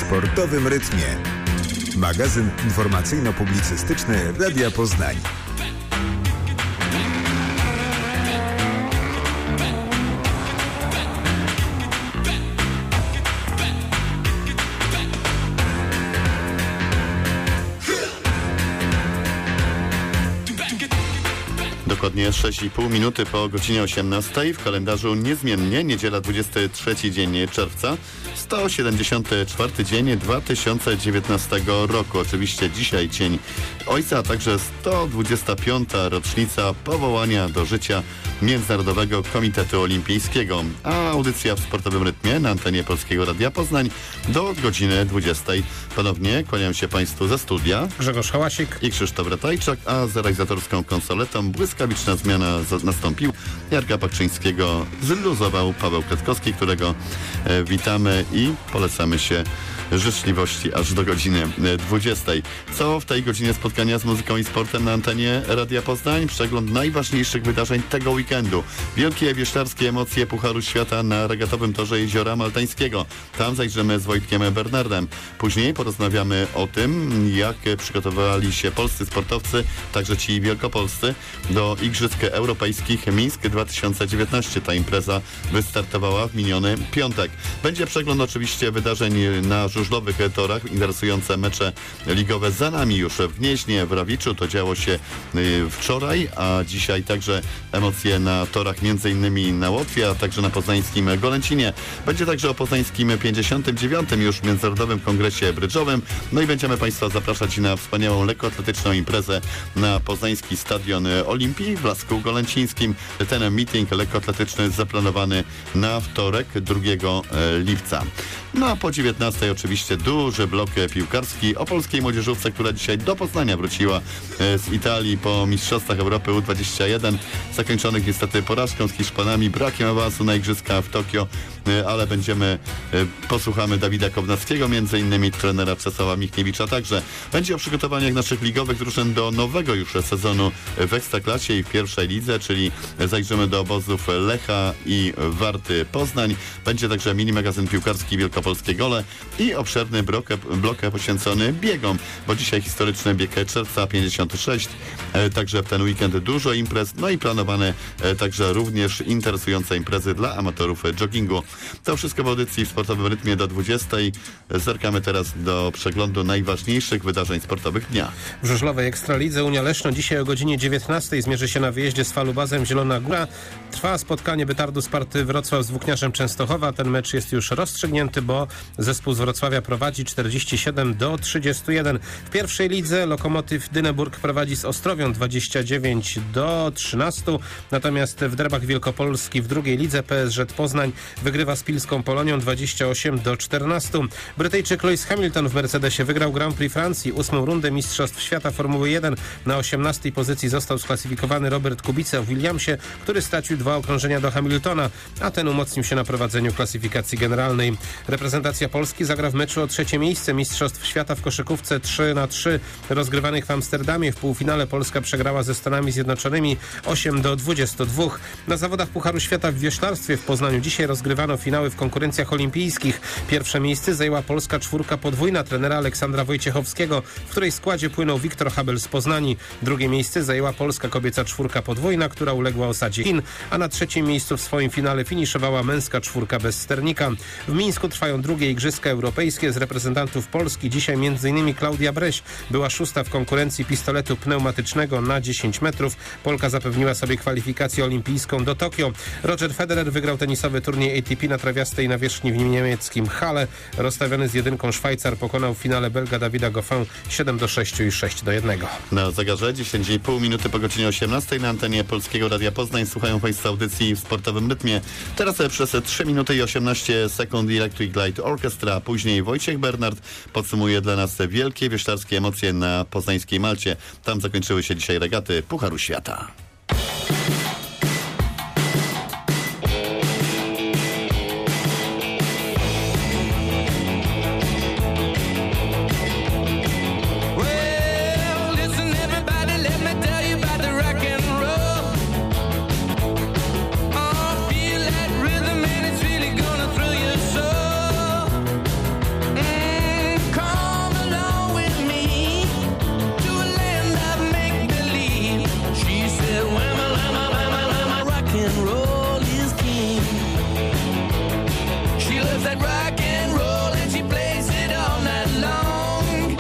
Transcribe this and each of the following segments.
sportowym rytmie. Magazyn informacyjno-publicystyczny Radia Poznań. Dokładnie 6,5 minuty po godzinie 18. W kalendarzu niezmiennie niedziela 23 dzień czerwca, 174 dzień 2019 roku. Oczywiście dzisiaj Dzień Ojca, a także 125. rocznica powołania do życia Międzynarodowego Komitetu Olimpijskiego. A audycja w sportowym rytmie na antenie Polskiego Radia Poznań do godziny 20. Ponownie kłaniam się Państwu ze studia. Grzegorz Hałasik I Krzysztof Ratajczak, a za realizatorską konsoletą błyskawiczna zmiana nastąpił. Jarka Pakrzyńskiego zluzował Paweł Kwiatkowski, którego witamy i polecamy się życzliwości aż do godziny 20. Co w tej godzinie spotkania z muzyką i sportem na antenie Radia Poznań? Przegląd najważniejszych wydarzeń tego weekendu. Wielkie wioślarskie emocje Pucharu Świata na regatowym torze Jeziora Maltańskiego. Tam zajrzymy z Wojtkiem Bernardem. Później porozmawiamy o tym, jak przygotowywali się polscy sportowcy, także ci wielkopolscy, do Igrzysk Europejskich Mińsk 2019. Ta impreza wystartowała w miniony piątek. Będzie przegląd oczywiście wydarzeń na żużlowych torach. Interesujące mecze ligowe za nami już w Gnieźnie, w Rawiczu. To działo się wczoraj, a dzisiaj także emocje na torach m.in. na Łotwie, a także na poznańskim Golęcinie. Będzie także o poznańskim 59. już Międzynarodowym Kongresie Brydżowym. No i będziemy Państwa zapraszać na wspaniałą lekkoatletyczną imprezę na poznański Stadion Olimpii w Lasku Golęcińskim. Ten meeting lekkoatletyczny zaplanowany na wtorek 2 lipca. No a po 19 oczywiście duży blok piłkarski o polskiej młodzieżówce, która dzisiaj do Poznania wróciła z Italii po Mistrzostwach Europy U21, zakończonych niestety porażką z Hiszpanami, brakiem awansu na Igrzyska w Tokio, ale posłuchamy Dawida Kownackiego, między innymi trenera Czesława Michniewicza także. Będzie o przygotowaniach naszych ligowych drużyn do nowego już sezonu w Ekstraklasie i w pierwszej lidze, czyli zajrzymy do obozów Lecha i Warty Poznań. Będzie także mini magazyn piłkarski Wielkopolskie Gole i obszerny blok poświęcony biegom, bo dzisiaj historyczny bieg czerwca 56, także w ten weekend dużo imprez, no i planowane także również interesujące imprezy dla amatorów joggingu. To wszystko w audycji w sportowym rytmie do 20. Zerkamy teraz do przeglądu najważniejszych wydarzeń sportowych dnia. W żużlowej Ekstralidze Unia Leszno dzisiaj o godzinie 19 zmierzy się na wyjeździe z Falubazem Zielona Góra. Trwa spotkanie Bytardu Sparty Wrocław z Włókniarzem Częstochowa. Ten mecz jest już rozstrzygnięty, bo zespół z Wrocławia prowadzi 47-31. W pierwszej lidze Lokomotyw Dyneburg prowadzi z Ostrowią 29-13. Natomiast w Drebach Wielkopolski w drugiej lidze PSG Poznań wygrywa z Pilską Polonią 28-14. Brytyjczyk Lewis Hamilton w Mercedesie wygrał Grand Prix Francji. 8. rundę Mistrzostw Świata Formuły 1. Na 18. pozycji został sklasyfikowany Robert Kubica w Williamsie, który stracił 2 okrążenia do Hamiltona, a ten umocnił się na prowadzeniu klasyfikacji generalnej. Reprezentacja Polski zagra w meczu o 3. miejsce Mistrzostw Świata w koszykówce 3x3 rozgrywanych w Amsterdamie. W półfinale Polska przegrała ze Stanami Zjednoczonymi 8-22. Na zawodach Pucharu Świata w wioślarstwie w Poznaniu dzisiaj rozgrywano finały w konkurencjach olimpijskich. Pierwsze miejsce zajęła polska czwórka podwójna trenera Aleksandra Wojciechowskiego, w której składzie płynął Wiktor Habel z Poznani. Drugie miejsce zajęła polska kobieca czwórka podwójna, która uległa osadzie Chin, a na 3. miejscu w swoim finale finiszowała męska czwórka bez sternika. W Mińsku trwają drugie Igrzyska Europejskie. Z reprezentantów Polski dzisiaj m.in. Klaudia Breś była 6. w konkurencji pistoletu pneumatycznego na 10 metrów. Polka zapewniła sobie kwalifikację olimpijską do Tokio. Roger Federer wygrał tenisowy turniej ATP na trawiastej nawierzchni w niemieckim Halle. Rozstawiony z 1 Szwajcar pokonał w finale Belga Davida Goffin 7-6 i 6-1. Na zegarze 10,5 minuty po godzinie 18 na antenie Polskiego Radia Poznań. Słuchają Państwo audycji w sportowym rytmie. Teraz przez 3 minuty i 18 sekund Electric Light Orchestra. Później Wojciech Bernard podsumuje dla nas wielkie wioślarskie emocje na poznańskiej Malcie. Tam zakończyły się dzisiaj regaty Pucharu Świata. that rock and roll and she plays it all night long.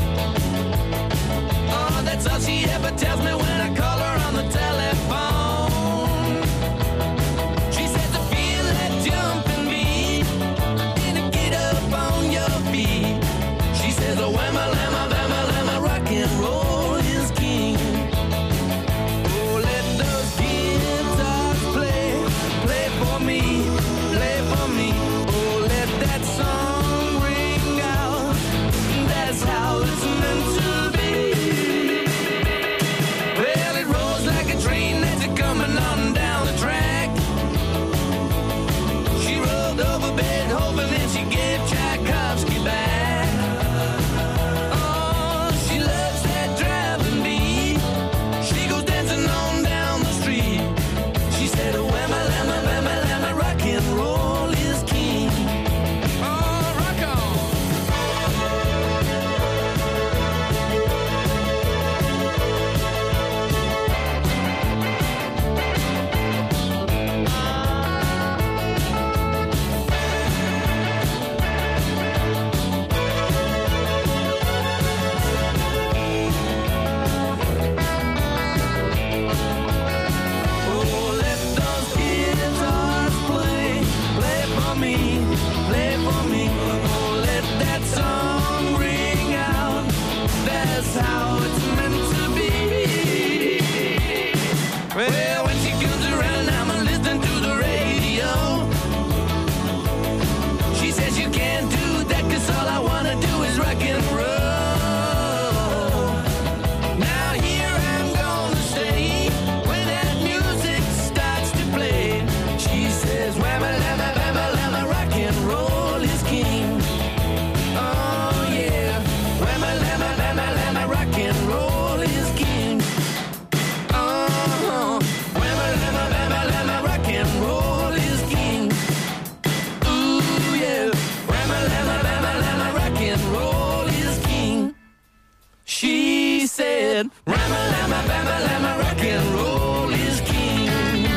Oh, that's all she ever tells me when I call her on the telephone. She says I feel that jumping beat and get up on your feet. She says oh whamma lamma bamma lamma rock and roll is king. Oh let those guitars play for me, play for me. Oh let that song ring out. That's how it's meant to be. Well it rolls like a train that's coming on down the track. She rolled over Beethoven and she gave Tchaikovsky back. Oh, she loves that driving beat. She goes dancing on down the street. She said, oh, whamma, lamma, bamma, lamma, rock and roll is king. Oh, rock on. Oh, let those guitars play for me, play for me. Oh, let that song ring out. That's how it's meant to be. Well, when she comes around, I'm listening to the radio. She says you can't do that 'cause all I wanna do is rock and roll. Now here I'm gonna stay when that music starts to play. She says whamma lamma bamma lamma rock and roll is king. Oh yeah, whamma lamma bamma lamma rock and roll is king. Oh, whamma lamma bamma lamma rock and roll is king. Ooh yeah, whamma lamma bamma lamma rock and roll is king. She said, Rama lama bama lama rock and roll is king.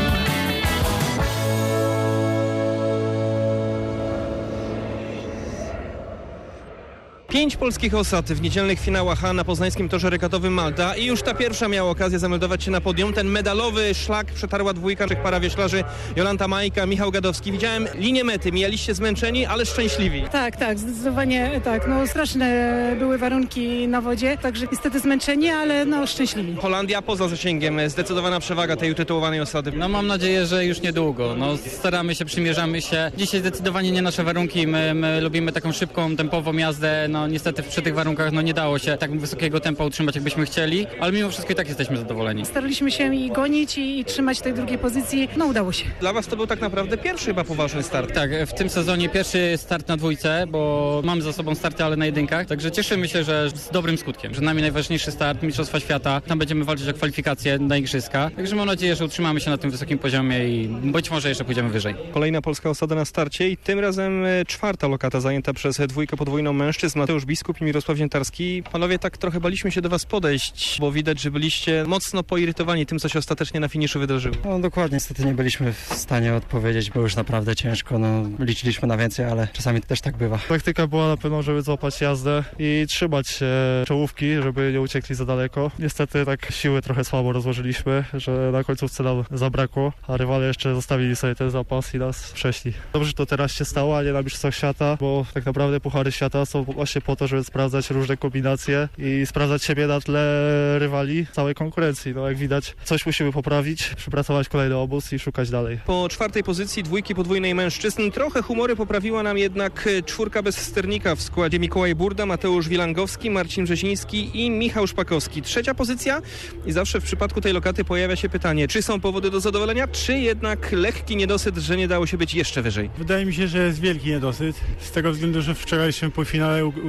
Pięć polskich osad w niedzielnych finałach A na poznańskim torze regatowym Malta i już ta pierwsza miała okazję zameldować się na podium. Ten medalowy szlak przetarła dwójka naszych parawioślarzy Jolanta Majka, Michał Gadowski. Widziałem linię mety, mijaliście zmęczeni, ale szczęśliwi. Tak, zdecydowanie tak. No straszne były warunki na wodzie, także niestety zmęczeni, ale no szczęśliwi. Holandia poza zasięgiem, zdecydowana przewaga tej utytułowanej osady. No mam nadzieję, że już niedługo. No staramy się, przymierzamy się. Dzisiaj zdecydowanie nie nasze warunki. My lubimy taką szybką, tempową jazdę. No niestety przy tych warunkach nie dało się tak wysokiego tempa utrzymać, jakbyśmy chcieli, ale mimo wszystko i tak jesteśmy zadowoleni. Staraliśmy się i gonić i trzymać tej drugiej pozycji. No udało się. Dla was to był tak naprawdę pierwszy chyba poważny start. Tak, w tym sezonie pierwszy start na dwójce, bo mamy za sobą starty, ale na jedynkach. Także cieszymy się, że z dobrym skutkiem. Przed nami najważniejszy start Mistrzostwa Świata. Tam będziemy walczyć o kwalifikacje na igrzyska. Także mam nadzieję, że utrzymamy się na tym wysokim poziomie i być może jeszcze pójdziemy wyżej. Kolejna polska osada na starcie i tym razem czwarta lokata zajęta przez dwójkę podwójną mężczyzn. Mateusz Biskup i Mirosław Ziętarski. Panowie, tak trochę baliśmy się do was podejść, bo widać, że byliście mocno poirytowani tym, co się ostatecznie na finiszu wydarzyło. No dokładnie, niestety nie byliśmy w stanie odpowiedzieć, było już naprawdę ciężko, no liczyliśmy na więcej, ale czasami też tak bywa. Taktyka była na pewno, żeby złapać jazdę i trzymać się czołówki, żeby nie uciekli za daleko. Niestety tak siły trochę słabo rozłożyliśmy, że na końcówce nam zabrakło, a rywale jeszcze zostawili sobie ten zapas i nas przeszli. Dobrze, że to teraz się stało, a nie na Mistrzostwach Świata, bo tak naprawdę Puchary Świata są właśnie po to, żeby sprawdzać różne kombinacje i sprawdzać siebie na tle rywali całej konkurencji. No jak widać, coś musimy poprawić, przypracować kolejny obóz i szukać dalej. Po czwartej pozycji dwójki podwójnej mężczyzn trochę humory poprawiła nam jednak czwórka bez sternika w składzie Mikołaj Burda, Mateusz Wilangowski, Marcin Brzeziński i Michał Szpakowski. Trzecia pozycja i zawsze w przypadku tej lokaty pojawia się pytanie, czy są powody do zadowolenia, czy jednak lekki niedosyt, że nie dało się być jeszcze wyżej. Wydaje mi się, że jest wielki niedosyt, z tego względu, że w wczorajszym półfinale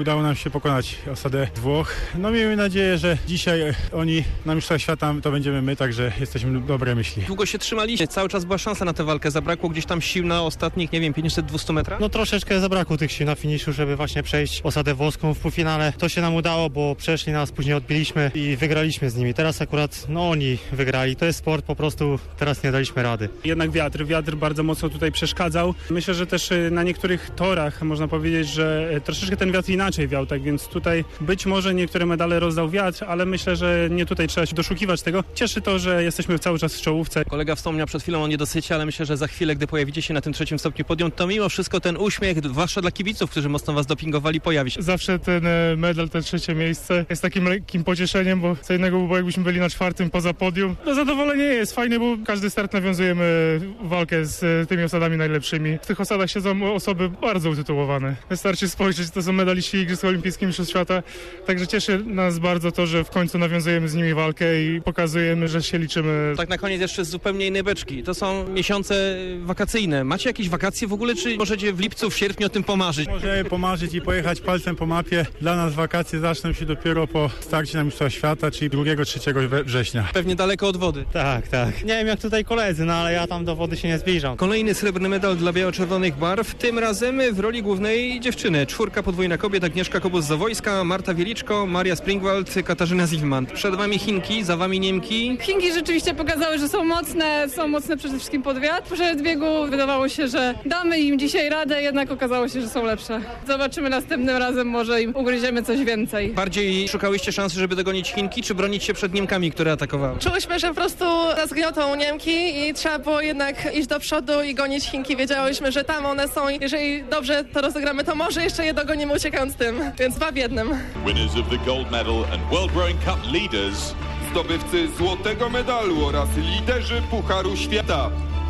udało nam się pokonać osadę Włoch. No miejmy nadzieję, że dzisiaj oni na Mistrzostwach Świata to będziemy my, także jesteśmy dobre myśli. Długo się trzymaliście, cały czas była szansa na tę walkę, zabrakło gdzieś tam sił na ostatnich, nie wiem, 500-200 metrach? No troszeczkę zabrakło tych sił na finiszu, żeby właśnie przejść osadę włoską w półfinale. To się nam udało, bo przeszli nas, później odbiliśmy i wygraliśmy z nimi. Teraz akurat oni wygrali. To jest sport, po prostu teraz nie daliśmy rady. Jednak wiatr bardzo mocno tutaj przeszkadzał. Myślę, że też na niektórych torach można powiedzieć, że troszeczkę ten wiatr inaczej wiał, tak więc tutaj być może niektóre medale rozdał wiatr, ale myślę, że nie tutaj trzeba się doszukiwać tego. Cieszy to, że jesteśmy cały czas w czołówce. Kolega wspomniał przed chwilą o niedosycie, ale myślę, że za chwilę, gdy pojawicie się na tym 3. stopniu podium, to mimo wszystko ten uśmiech, zwłaszcza dla kibiców, którzy mocno was dopingowali, pojawi się. Zawsze ten medal, te 3. miejsce jest takim lekkim pocieszeniem, bo co innego by było, jakbyśmy byli na 4. poza podium. No zadowolenie jest fajne, bo każdy start nawiązujemy walkę z tymi osadami najlepszymi. W tych osadach siedzą osoby bardzo utytułowane. Wystarczy spojrzeć, to są medaliści Igrzysk Olimpijskich, Mistrzostw Świata. Także cieszy nas bardzo to, że w końcu nawiązujemy z nimi walkę i pokazujemy, że się liczymy. Tak na koniec jeszcze z zupełnie innej beczki. To są miesiące wakacyjne. Macie jakieś wakacje w ogóle, czy możecie w lipcu, w sierpniu o tym pomarzyć? Możemy pomarzyć i pojechać palcem po mapie. Dla nas wakacje zaczną się dopiero po starcie na Mistrzostwach Świata, czyli 2-3 września. Pewnie daleko od wody. Tak. Nie wiem jak tutaj koledzy, no ale ja tam do wody się nie zbliżam. Kolejny srebrny medal dla biało-czerwonych barw, tym razem w roli głównej dziewczyny. 4 podwójna kobiet, Agnieszka Kobus-Zawojska, Marta Wieliczko, Maria Springwald, Katarzyna Zilman. Przed wami Chinki, za wami Niemki. Chinki rzeczywiście pokazały, że są mocne przede wszystkim pod wiatr. Przed biegu wydawało się, że damy im dzisiaj radę, jednak okazało się, że są lepsze. Zobaczymy następnym razem, może im ugryziemy coś więcej. Bardziej szukałyście szansy, żeby dogonić Chinki, czy bronić się przed Niemkami, które atakowały? Czułyśmy, że po prostu nas gniotą Niemki i trzeba było jednak iść do przodu i gonić Chinki. Wiedziałyśmy, że tam one są. Jeżeli dobrze to rozegramy, to może jeszcze je dogonimy uciekając tym. Więc 2 w 1. Winners of the gold medal and World Rowing Cup leaders. Zdobywcy złotego medalu oraz liderzy Pucharu Świata.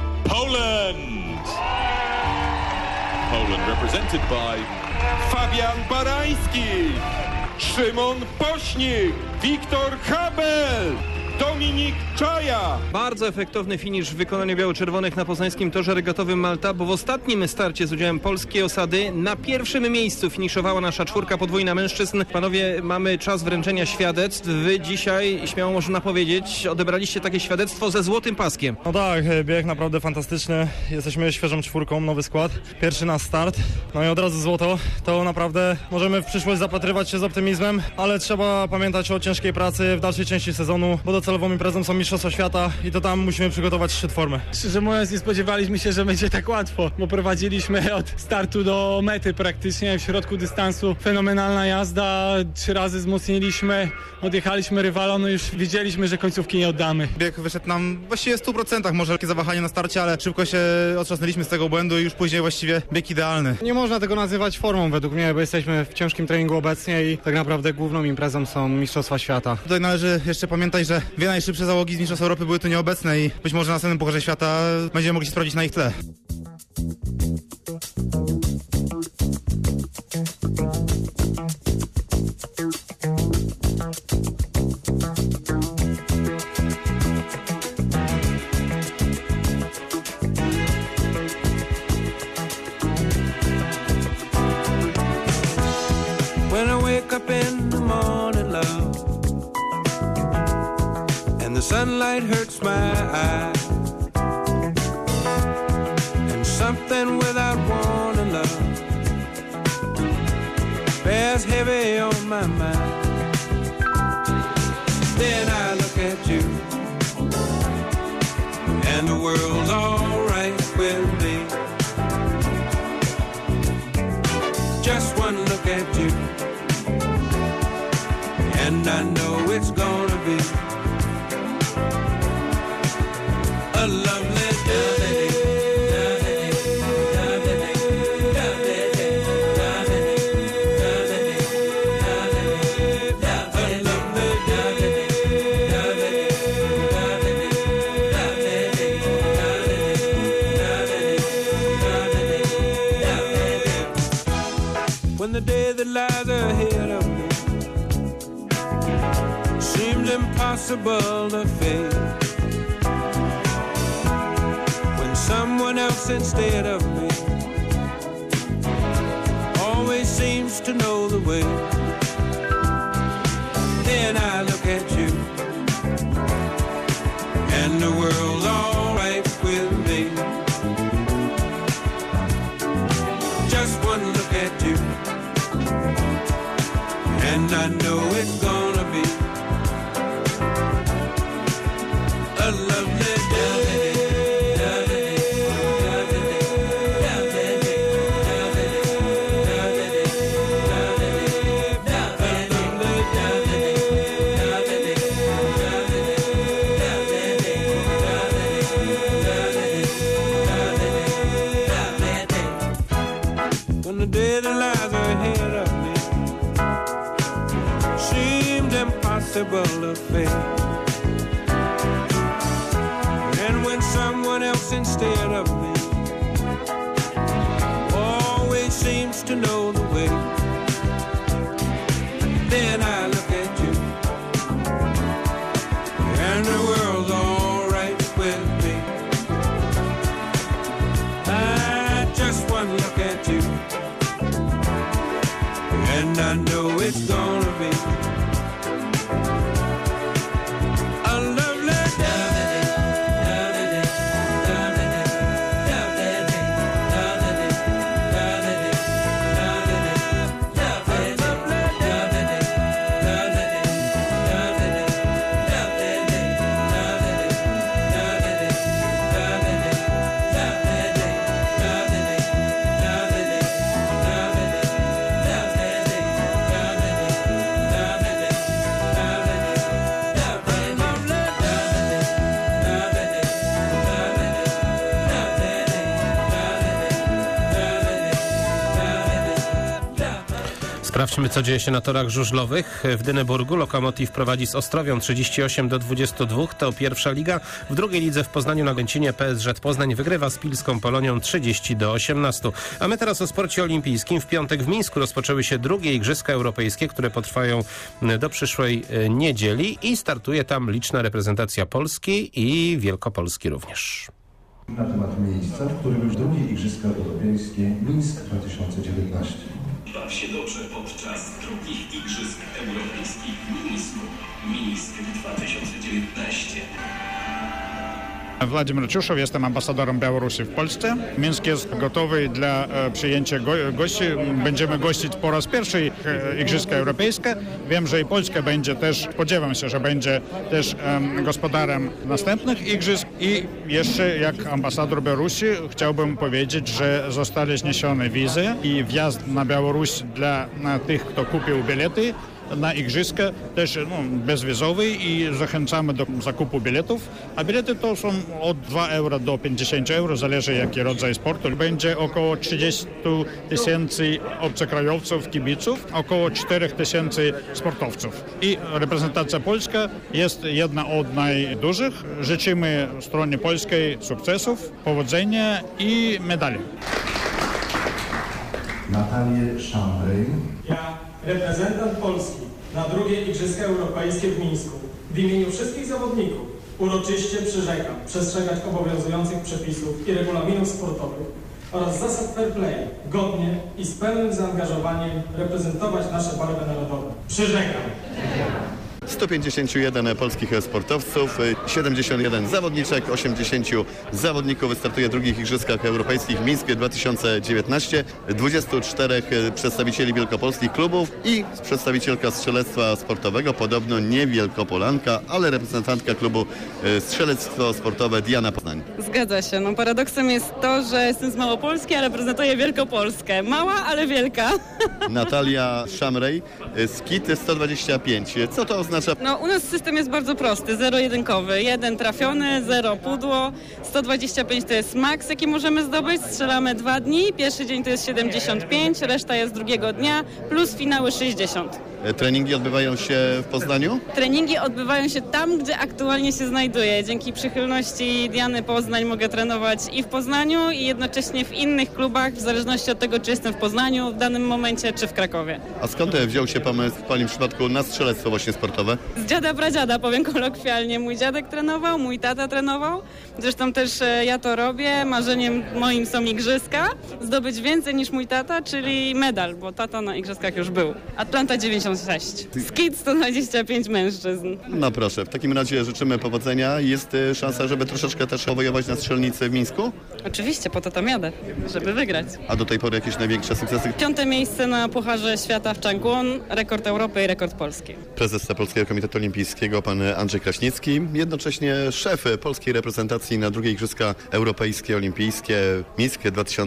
Poland! Poland represented by Fabian Barański, Szymon Pośnik, Wiktor Habel, Dominik Czaja. Bardzo efektowny finisz w wykonaniu biało-czerwonych na poznańskim torze regatowym Malta, bo w ostatnim starcie z udziałem polskiej osady na 1. miejscu finiszowała nasza 4 podwójna mężczyzn. Panowie, mamy czas wręczenia świadectw. Wy dzisiaj, śmiało można powiedzieć, odebraliście takie świadectwo ze złotym paskiem. No tak, bieg naprawdę fantastyczny. Jesteśmy świeżą 4, nowy skład. Pierwszy nasz start. No i od razu złoto. To naprawdę możemy w przyszłość zapatrywać się z optymizmem, ale trzeba pamiętać o ciężkiej pracy w dalszej części sezonu, bo docelową imprezą są Mistrzostwa Świata i to tam musimy przygotować szczyt formy. Szczerze mówiąc, nie spodziewaliśmy się, że będzie tak łatwo, bo prowadziliśmy od startu do mety praktycznie w środku dystansu. Fenomenalna jazda, 3 razy wzmocniliśmy, odjechaliśmy rywalom, no już wiedzieliśmy, że końcówki nie oddamy. Bieg wyszedł nam właściwie w 100%, może takie zawahanie na starcie, ale szybko się otrząsnęliśmy z tego błędu i już później właściwie bieg idealny. Nie można tego nazywać formą według mnie, bo jesteśmy w ciężkim treningu obecnie i tak naprawdę główną imprezą są Mistrzostwa Świata. Tutaj należy jeszcze pamiętać, że 2 najszybsze załogi z Mistrzostw Europy były tu nieobecne i być może na następnym Pucharze Świata będziemy mogli się sprawdzić na ich tle. When I wake up in the morning, love, and the sunlight hurts my eyes, and something without warning, love, bears heavy on my mind. Then I look at you, and the world's alright with me. Just one look at you, and I know it's gonna be a lovely day. When the day that lies ahead of me seems impossible to face, when someone else instead of me always seems to know the way. Then I look at you, and the world's all right with me. Just one look at you, and I know it's gonna be a lovely day. When the day that lies ahead of me seemed impossible to face, and when someone else instead of me always seems to know the way, then I look at you, and the world's all right with me. I just one look at you, and I know it's gonna be a lovely Sprawdźmy, co dzieje się na torach żużlowych. W Dyneburgu Lokomotiv prowadzi z Ostrowią 38-22. To pierwsza liga. W drugiej lidze w Poznaniu na Gęcinie PSŻ Poznań wygrywa z Pilską Polonią 30-18. A my teraz o sporcie olimpijskim. W piątek w Mińsku rozpoczęły się drugie Igrzyska Europejskie, które potrwają do przyszłej niedzieli i startuje tam liczna reprezentacja Polski i Wielkopolski również. Na temat miejsca, w którym już drugie Igrzyska Europejskie Mińsk 2019. Baw się dobrze podczas drugich Igrzysk Europejskich w Mińsku. Mińsk 2019. Władimir Ciuszow, jestem ambasadorem Białorusi w Polsce. Mińsk jest gotowy dla przyjęcia gości. Będziemy gościć po raz pierwszy Igrzyska Europejskie. Wiem, że i Polska będzie też, spodziewam się, że będzie też gospodarem następnych Igrzysk. I jeszcze jak ambasador Białorusi chciałbym powiedzieć, że zostały zniesione wizy i wjazd na Białoruś dla tych, kto kupił bilety na Igrzyska też bezwizowy i zachęcamy do zakupu biletów, a bilety to są od 2 euro do 50 euro, zależy jaki rodzaj sportu. Będzie około 30 000 obcokrajowców, kibiców, około 4 000 sportowców. I reprezentacja polska jest jedna od najdużych. Życzymy stronie polskiej sukcesów, powodzenia i medali. Natalię Szambrej. Reprezentant Polski na drugie Igrzyska Europejskie w Mińsku w imieniu wszystkich zawodników uroczyście przyrzekam przestrzegać obowiązujących przepisów i regulaminów sportowych oraz zasad fair play, godnie i z pełnym zaangażowaniem reprezentować nasze barwy narodowe. Przyrzekam. 151 polskich sportowców, 71 zawodniczek, 80 zawodników wystartuje w drugich Igrzyskach Europejskich w Mińsku 2019, 24 przedstawicieli wielkopolskich klubów i przedstawicielka strzelectwa sportowego, podobno nie Wielkopolanka, ale reprezentantka klubu Strzelectwo Sportowe Diana Poznań. Zgadza się. No, paradoksem jest to, że jestem z Małopolski, a reprezentuję Wielkopolskę. Mała, ale wielka. Natalia Szamrej, skit 125. Co to oznacza? No, u nas system jest bardzo prosty, zero-jedynkowy. 1 trafiony, 0 pudło, 125 to jest maks, jaki możemy zdobyć. Strzelamy 2 dni, pierwszy dzień to jest 75, reszta jest drugiego dnia, plus finały 60. Treningi odbywają się w Poznaniu? Treningi odbywają się tam, gdzie aktualnie się znajduję. Dzięki przychylności Diany Poznań mogę trenować i w Poznaniu, i jednocześnie w innych klubach, w zależności od tego, czy jestem w Poznaniu w danym momencie, czy w Krakowie. A skąd wziął się pomysł w Pani przypadku na strzelectwo właśnie sportowe? sportowe? Z dziada pradziada, powiem kolokwialnie. Mój dziadek trenował, mój tata trenował. Zresztą też ja to robię. Marzeniem moim są igrzyska. Zdobyć więcej niż mój tata, czyli medal, bo tata na igrzyskach już był. Atlanta 96. Skid 125 mężczyzn. No proszę, w takim razie życzymy powodzenia. Jest szansa, żeby troszeczkę też powojować na strzelnicy w Mińsku? Oczywiście, po to tam jadę, żeby wygrać. A do tej pory jakieś największe sukcesy? 5. miejsce na Pucharze Świata w Changwon, rekord Europy i rekord Polski. Prezes Polskiego Komitetu Olimpijskiego, pan Andrzej Kraśnicki, jednocześnie szef polskiej reprezentacji na drugie Igrzyska Europejskie Olimpijskie Mińsk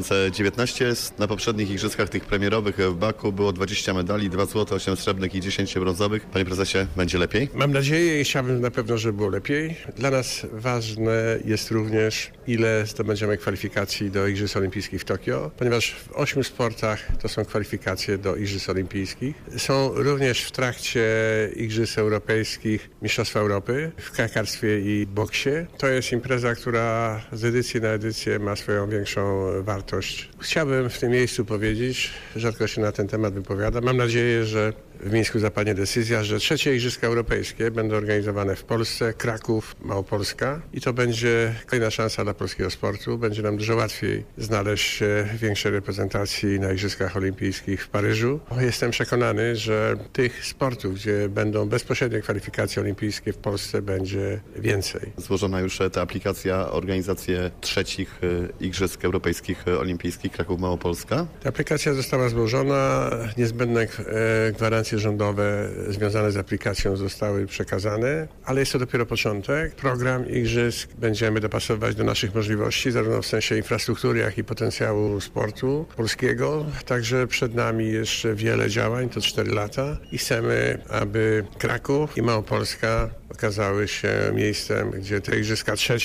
2019. Na poprzednich igrzyskach tych premierowych w Baku było 20 medali, 2 złote, 8 srebrnych i 10 brązowych. Panie prezesie, będzie lepiej? Mam nadzieję i chciałbym na pewno, żeby było lepiej. Dla nas ważne jest również, ile zdobędziemy kwalifikacji do Igrzysk Olimpijskich w Tokio, ponieważ w 8 sportach to są kwalifikacje do Igrzysk Olimpijskich. Są również w trakcie Igrzysk Europejskich Mistrzostwa Europy w kartkarstwie i boksie. To jest impreza, która z edycji na edycję ma swoją większą wartość. Chciałbym w tym miejscu powiedzieć, rzadko się na ten temat wypowiadam, mam nadzieję, że w Mińsku zapadnie decyzja, że 3. Igrzyska Europejskie będą organizowane w Polsce, Kraków, Małopolska i to będzie kolejna szansa dla polskiego sportu. Będzie nam dużo łatwiej znaleźć się w większej reprezentacji na Igrzyskach Olimpijskich w Paryżu. Jestem przekonany, że tych sportów, gdzie będą bezpośrednie kwalifikacje olimpijskie w Polsce, będzie więcej. Złożona już ta aplikacja organizację 3. Igrzysk Europejskich Olimpijskich Kraków-Małopolska? Ta aplikacja została złożona, niezbędne gwarancje rządowe związane z aplikacją zostały przekazane, ale jest to dopiero początek. Program igrzysk będziemy dopasowywać do naszych możliwości, zarówno w sensie infrastruktury, jak i potencjału sportu polskiego. Także przed nami jeszcze wiele działań, to 4 lata i chcemy, aby Kraków i Małopolska okazały się miejscem, gdzie te igrzyska 3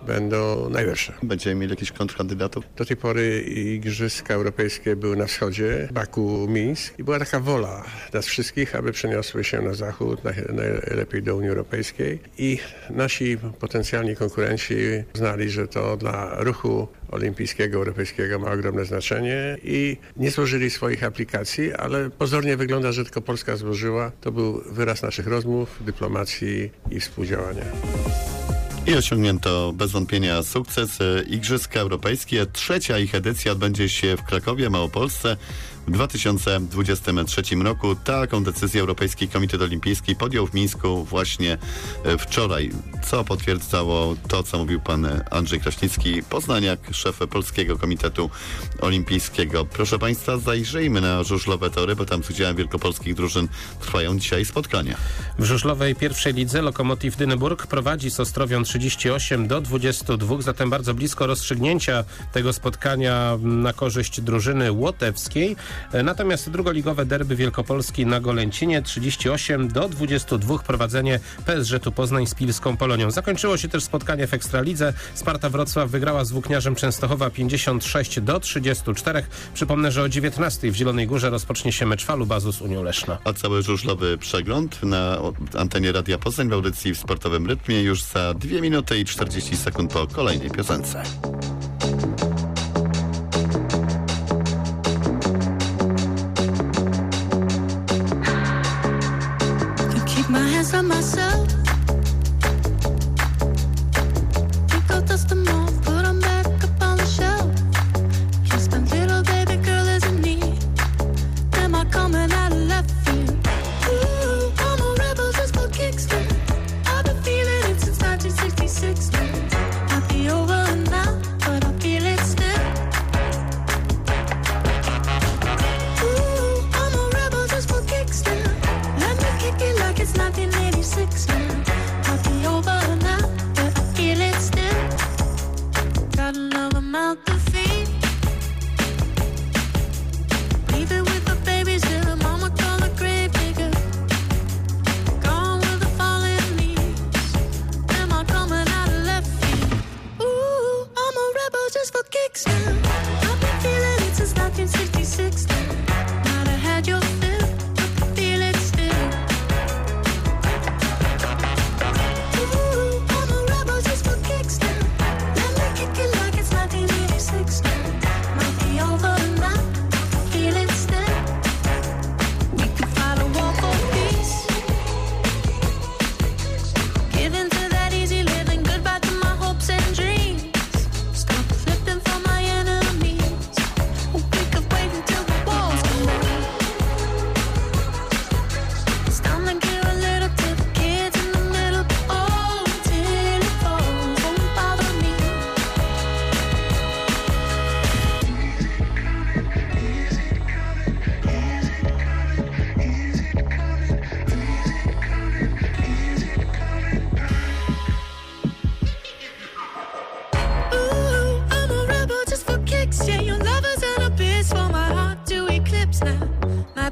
będą najlepsze. Będziemy mieli jakichś kontrkandydatów? Do tej pory igrzyska europejskie były na wschodzie, Baku, Mińsk i była taka wola nas wszystkich, aby przeniosły się na zachód, najlepiej do Unii Europejskiej i nasi potencjalni konkurenci uznali, że to dla ruchu olimpijskiego, europejskiego ma ogromne znaczenie i nie złożyli swoich aplikacji, ale pozornie wygląda, że tylko Polska złożyła. To był wyraz naszych rozmów, dyplomacji i współdziałania. I osiągnięto bez wątpienia sukces. Igrzyska Europejskie, 3. ich edycja odbędzie się w Krakowie, Małopolsce. W 2023 roku taką decyzję Europejski Komitet Olimpijski podjął w Mińsku właśnie wczoraj, co potwierdzało to, co mówił pan Andrzej Kraśnicki, poznaniak, szef Polskiego Komitetu Olimpijskiego. Proszę państwa, zajrzyjmy na żużlowe tory, bo tam z udziałem wielkopolskich drużyn trwają dzisiaj spotkania. W żużlowej pierwszej lidze Lokomotiv Dyneburg prowadzi z Ostrowią 38-22, zatem bardzo blisko rozstrzygnięcia tego spotkania na korzyść drużyny łotewskiej. Natomiast drugoligowe derby Wielkopolski na Golęcinie 38-22 prowadzenie PSG tu Poznań z Pilską Polonią. Zakończyło się też spotkanie w Ekstralidze. Sparta Wrocław wygrała z Włókniarzem Częstochowa 56-34. Przypomnę, że o 19:00 w Zielonej Górze rozpocznie się mecz Falubazu z Unią Leszno. A cały żużlowy przegląd na antenie Radia Poznań w audycji w sportowym rytmie już za 2 minuty i 40 sekund po kolejnej piosence. On myself, pick up dust them off, put them back up on the shelf. Just a little baby girl isn't me. Am I coming out of left field? Ooh, I'm a rebel just for kicks. I've been feeling it since 1966. I'd be over now, but I feel it still. Ooh, I'm a rebel just for kicks. Let me kick it like it's 1986.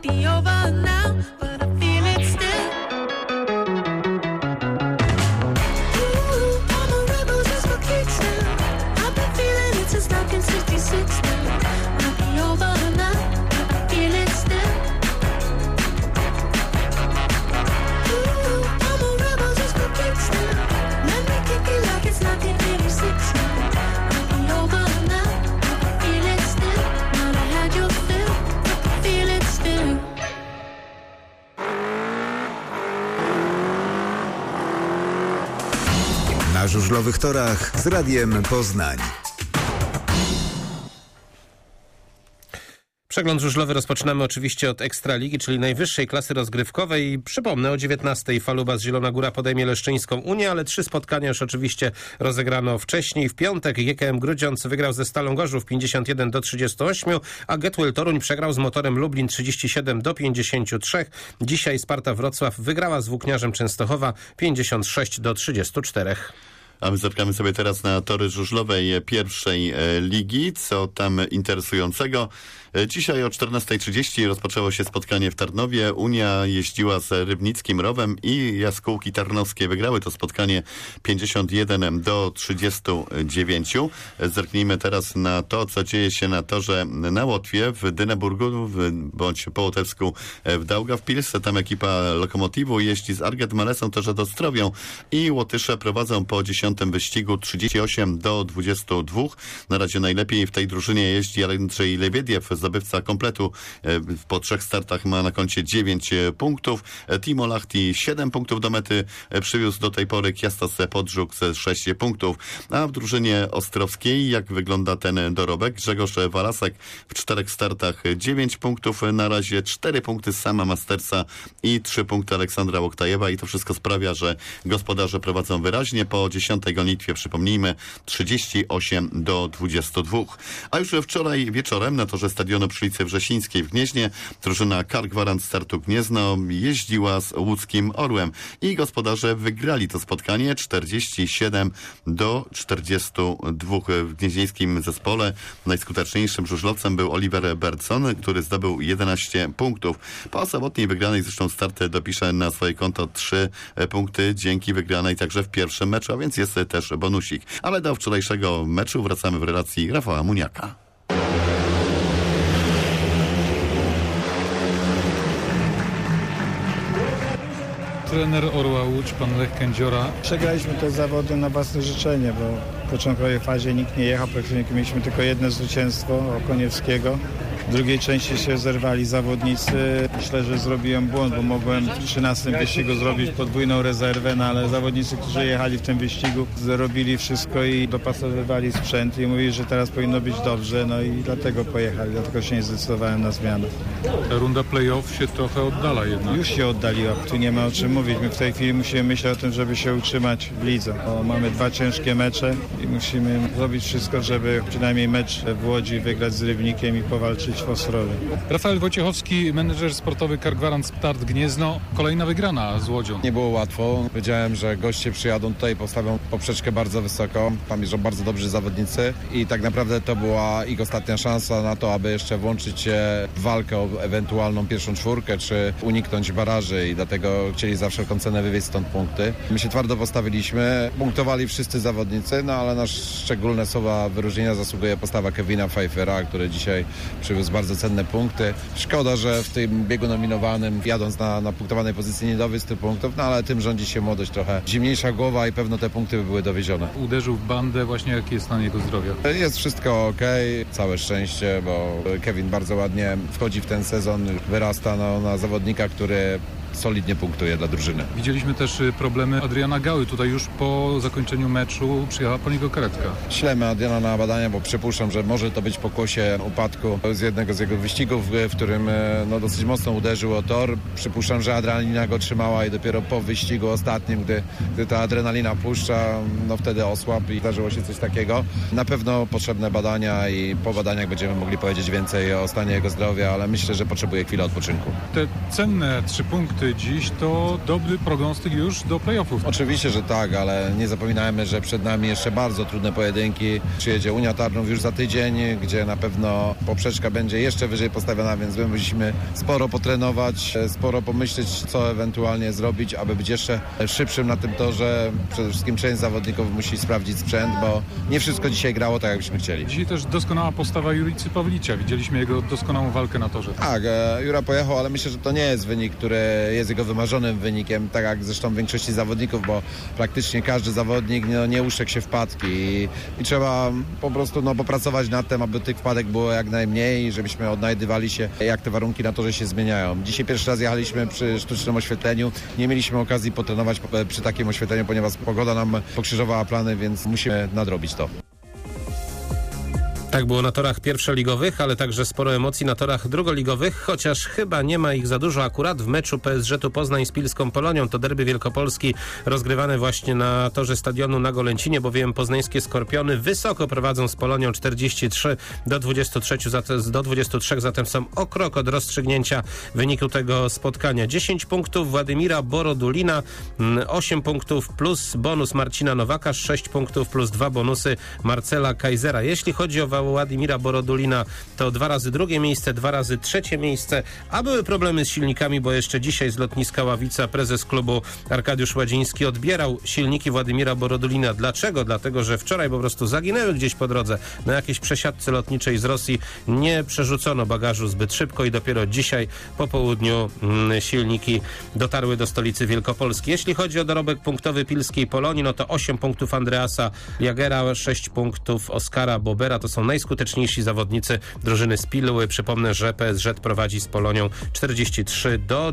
be over now, but I feel it still. Ooh, I'm a rebel just for kicks now. I've been feeling it since 1966 now. Might be over now, but I feel it still. Ooh, I'm a rebel just for kicks now. Let me kick it like it's 1986 now. Might be over now, but I feel it still. Might have had your fill, but I feel it still. Na żużlowych torach z Radiem Poznań. Przegląd żużlowy rozpoczynamy oczywiście od Ekstraligi, czyli najwyższej klasy rozgrywkowej. I przypomnę, o 19:00 Falubas Zielona Góra podejmie Leszczyńską Unię, ale 3 spotkania już oczywiście rozegrano wcześniej. W piątek GKM Grudziądz wygrał ze Stalą Gorzów 51-38, a Getwell Toruń przegrał z Motorem Lublin 37-53. Dzisiaj Sparta Wrocław wygrała z Włókniarzem Częstochowa 56-34. A my zerkamy sobie teraz na tory żużlowej pierwszej ligi. Co tam interesującego? Dzisiaj o 14:30 rozpoczęło się spotkanie w Tarnowie. Unia jeździła z Rybnickim Rowem i Jaskółki Tarnowskie wygrały to spotkanie 51-39. Zerknijmy teraz na to, co dzieje się na torze na Łotwie, w Dyneburgu bądź po łotewsku w Daugavpils. Tam ekipa Lokomotivu jeździ z Arget Malesą, torze do Ostrowią i Łotysze prowadzą po 10. wyścigu 38-22. Na razie najlepiej w tej drużynie jeździ Andrzej Lebiediew, zdobywca kompletu. Po 3 startach ma na koncie 9 punktów. Timo Lahti 7 punktów do mety przywiózł do tej pory. Kjastas Podżuk ze 6 punktów. A w drużynie ostrowskiej jak wygląda ten dorobek? Grzegorz Walasek w 4 startach 9 punktów. Na razie 4 punkty Sama Mastersa i 3 punkty Aleksandra Łoktajewa i to wszystko sprawia, że gospodarze prowadzą wyraźnie. Po 10. gonitwie, przypomnijmy, 38-22. A już wczoraj wieczorem na torze stadionu przy ulicy Wrzesińskiej w Gnieźnie drużyna Car Gwarant Startu Gniezno jeździła z łódzkim Orłem i gospodarze wygrali to spotkanie 47-42 w gnieźnieńskim zespole. Najskuteczniejszym żużlowcem był Oliver Bertson, który zdobył 11 punktów. Po sobotniej wygranej zresztą start dopisze na swoje konto 3 punkty dzięki wygranej także w pierwszym meczu, a więc jest też bonusik. Ale do wczorajszego meczu wracamy w relacji Rafała Muniaka. Trener Orła Łódź, pan Lech Kędziora. Przegraliśmy te zawody na własne życzenie, bo w początkowej fazie nikt nie jechał, praktycznie mieliśmy tylko jedno zwycięstwo Okoniewskiego. W drugiej części się zerwali zawodnicy. Myślę, że zrobiłem błąd, bo mogłem w 13. wyścigu zrobić podwójną rezerwę, no ale zawodnicy, którzy jechali w tym wyścigu, zrobili wszystko i dopasowywali sprzęt i mówili, że teraz powinno być dobrze, no i dlatego pojechali, dlatego się nie zdecydowałem na zmianę. Ta runda play-off się trochę oddala jednak. Już się oddaliła, tu nie ma o czym mówić. My w tej chwili musimy myśleć o tym, żeby się utrzymać w lidze. Bo mamy 2 ciężkie mecze i musimy zrobić wszystko, żeby przynajmniej mecz w Łodzi wygrać z Rybnikiem i powalczyć w Ostrowie. Rafael Wojciechowski, menedżer sportowy Car Gwarant Start Gniezno. Kolejna wygrana z Łodzią. Nie było łatwo. Wiedziałem, że goście przyjadą tutaj, postawią poprzeczkę bardzo wysoko. Tam jeżdżą bardzo dobrzy zawodnicy i tak naprawdę to była ich ostatnia szansa na to, aby jeszcze włączyć się w walkę o ewentualną pierwszą 4, czy uniknąć baraży i dlatego chcieli za wszelką cenę wywieźć stąd punkty. My się twardo postawiliśmy, punktowali wszyscy zawodnicy, no ale na szczególne słowa wyróżnienia zasługuje postawa Kevina Pfeiffera, który dzisiaj przywiózł bardzo cenne punkty. Szkoda, że w tym biegu nominowanym, jadąc na punktowanej pozycji, nie dowiózł tych punktów, no ale tym rządzi się młodość, trochę zimniejsza głowa i pewno te punkty by były dowiezione. Uderzył w bandę, właśnie jaki jest stan jego zdrowia? Jest wszystko okej, całe szczęście, bo Kevin bardzo ładnie wchodzi w ten sezon, wyrasta na zawodnika, który solidnie punktuje dla drużyny. Widzieliśmy też problemy Adriana Gały. Tutaj już po zakończeniu meczu przyjechała po niego karetka. Ślemy Adriana na badania, bo przypuszczam, że może to być pokłosie upadku z jednego z jego wyścigów, w którym dosyć mocno uderzył o tor. Przypuszczam, że adrenalina go trzymała i dopiero po wyścigu ostatnim, gdy ta adrenalina puszcza, no wtedy osłabł i zdarzyło się coś takiego. Na pewno potrzebne badania i po badaniach będziemy mogli powiedzieć więcej o stanie jego zdrowia, ale myślę, że potrzebuje chwilę odpoczynku. Te cenne 3 punkty punkty dziś to dobry prognostyk już do playoffów. Oczywiście, że tak, ale nie zapominajmy, że przed nami jeszcze bardzo trudne pojedynki. Przyjedzie Unia Tarnów już za tydzień, gdzie na pewno poprzeczka będzie jeszcze wyżej postawiona, więc my musimy sporo potrenować, sporo pomyśleć, co ewentualnie zrobić, aby być jeszcze szybszym na tym torze. Przede wszystkim część zawodników musi sprawdzić sprzęt, bo nie wszystko dzisiaj grało tak, jakbyśmy chcieli. Dzisiaj też doskonała postawa Juricy Pawlicia. Widzieliśmy jego doskonałą walkę na torze. Tak, Jura pojechał, ale myślę, że to nie jest wynik, który jest jego wymarzonym wynikiem, tak jak zresztą większości zawodników, bo praktycznie każdy zawodnik nie uszczekł się wpadki i trzeba po prostu popracować nad tym, aby tych wpadek było jak najmniej, żebyśmy odnajdywali się, jak te warunki na torze się zmieniają. Dzisiaj pierwszy raz jechaliśmy przy sztucznym oświetleniu, nie mieliśmy okazji potrenować przy takim oświetleniu, ponieważ pogoda nam pokrzyżowała plany, więc musimy nadrobić to. Tak było na torach pierwszoligowych, ale także sporo emocji na torach drugoligowych, chociaż chyba nie ma ich za dużo akurat w meczu PSG-tu Poznań z Pilską Polonią. To derby wielkopolski rozgrywane właśnie na torze stadionu na Golęcinie, bowiem poznańskie Skorpiony wysoko prowadzą z Polonią 43 do 23, zatem są o krok od rozstrzygnięcia wyniku tego spotkania. 10 punktów Władimira Borodulina, 8 punktów plus bonus Marcina Nowaka, 6 punktów plus 2 bonusy Marcela Kaisera. Jeśli chodzi o Władimira Borodulina, to 2 razy drugie miejsce, 2 razy trzecie miejsce, a były problemy z silnikami, bo jeszcze dzisiaj z lotniska Ławica prezes klubu Arkadiusz Ładziński odbierał silniki Władimira Borodulina. Dlaczego? Dlatego, że wczoraj po prostu zaginęły gdzieś po drodze na jakiejś przesiadce lotniczej z Rosji. Nie przerzucono bagażu zbyt szybko i dopiero dzisiaj po południu silniki dotarły do stolicy Wielkopolski. Jeśli chodzi o dorobek punktowy Pilskiej Polonii, no to 8 punktów Andreasa Jagera, 6 punktów Oskara Bobera. To są najskuteczniejsi zawodnicy drużyny z Pilły. Przypomnę, że PSG prowadzi z Polonią 43 do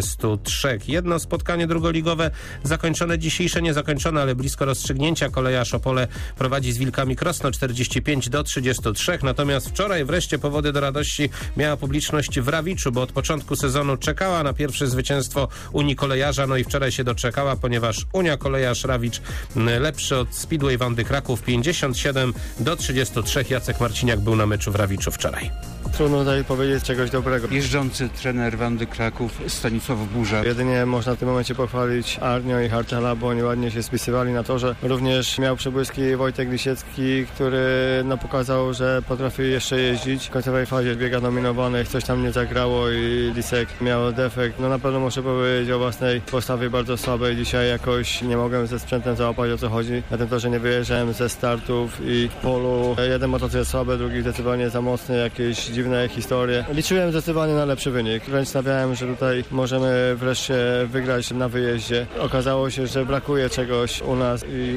23. Jedno spotkanie drugoligowe zakończone, dzisiejsze niezakończone, ale blisko rozstrzygnięcia. Kolejarz Opole prowadzi z Wilkami Krosno 45 do 33. Natomiast wczoraj wreszcie powody do radości miała publiczność w Rawiczu, bo od początku sezonu czekała na pierwsze zwycięstwo Unii Kolejarza, no i wczoraj się doczekała, ponieważ Unia Kolejarz Rawicz lepszy od Speedway Wandy Kraków 57 do 33. Jacek Marciniak był na meczu w Rawiczu wczoraj. Trudno tutaj powiedzieć czegoś dobrego. Jeżdżący trener Wandy Kraków Stanisław Burza. Jedynie można w tym momencie pochwalić Arnio i Hartela, bo oni ładnie się spisywali na torze. Również miał przebłyski Wojtek Lisiecki, który pokazał, że potrafi jeszcze jeździć. W końcowej fazie biega nominowanych, coś tam nie zagrało i Lisek miał defekt. No na pewno muszę powiedzieć o własnej postawie bardzo słabej. Dzisiaj jakoś nie mogłem ze sprzętem załapać, o co chodzi. Na tym torze nie wyjeżdżałem ze startów i w polu jeden motocykl słaby, drugi zdecydowanie za mocny, jakieś dziwne historie. Liczyłem zdecydowanie na lepszy wynik. Wręcz stawiałem, że tutaj możemy wreszcie wygrać na wyjeździe. Okazało się, że brakuje czegoś u nas i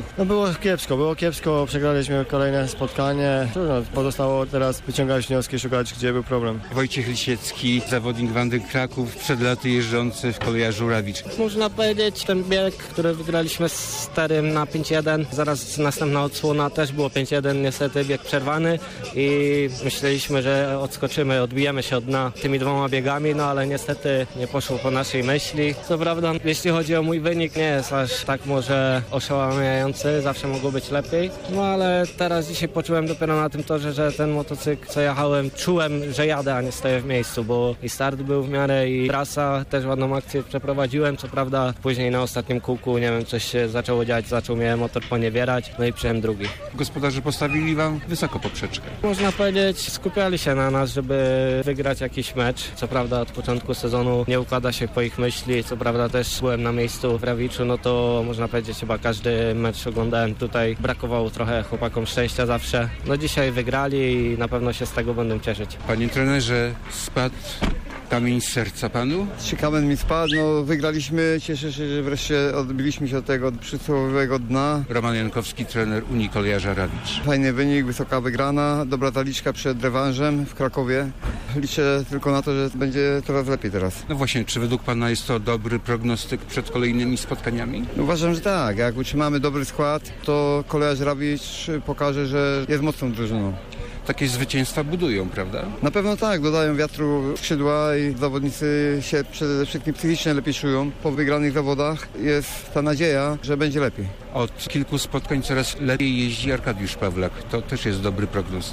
było kiepsko. Przegraliśmy kolejne spotkanie. Trudno, pozostało teraz wyciągać wnioski, szukać, gdzie był problem. Wojciech Lisiecki, zawodnik Wandy Kraków, przed laty jeżdżący w kolejarzu Rawicz. Można powiedzieć, ten bieg, który wygraliśmy z Starym na 5-1, zaraz następna odsłona też było 5-1, niestety bieg przerwany i myśleliśmy, że odskoczymy, odbijemy się od dna tymi 2 biegami, no ale niestety nie poszło po naszej myśli. Co prawda, jeśli chodzi o mój wynik, nie jest aż tak może oszałamiający, zawsze mogło być lepiej, no ale teraz dzisiaj poczułem dopiero na tym torze, że ten motocykl, co jechałem, czułem, że jadę, a nie stoję w miejscu, bo i start był w miarę i trasa, też ładną akcję przeprowadziłem, co prawda później na ostatnim kółku, nie wiem, coś się zaczęło dziać, zaczął mnie motor poniewierać, no i przyjąłem drugi. Gospodarze postawili wam wysoko poprzeczkę. Można powiedzieć, skupiali się na nas, żeby wygrać jakiś mecz. Co prawda od początku sezonu nie układa się po ich myśli, co prawda też byłem na miejscu w Rawiczu, no to można powiedzieć chyba każdy mecz oglądałem tutaj. Brakowało trochę chłopakom szczęścia zawsze. No dzisiaj wygrali i na pewno się z tego będą cieszyć. Panie trenerze, spadł kamień z serca panu? Kamień mi spadł, wygraliśmy, cieszę się, że wreszcie odbiliśmy się od tego przysłowiowego dna. Roman Jankowski, trener Unii Kolejarza Rawicz. Fajny wynik, wysoka wygrana, dobra taliczka przed rewanżem w Krakowie. Liczę tylko na to, że będzie coraz lepiej teraz. No właśnie, czy według pana jest to dobry prognostyk przed kolejnymi spotkaniami? Uważam, że tak. Jak utrzymamy dobry skład, to Kolejarz Rawicz pokaże, że jest mocną drużyną. Takie zwycięstwa budują, prawda? Na pewno tak, dodają wiatru w skrzydła i zawodnicy się przede wszystkim psychicznie lepiej czują. Po wygranych zawodach jest ta nadzieja, że będzie lepiej. Od kilku spotkań coraz lepiej jeździ Arkadiusz Pawlak. To też jest dobry prognostyk.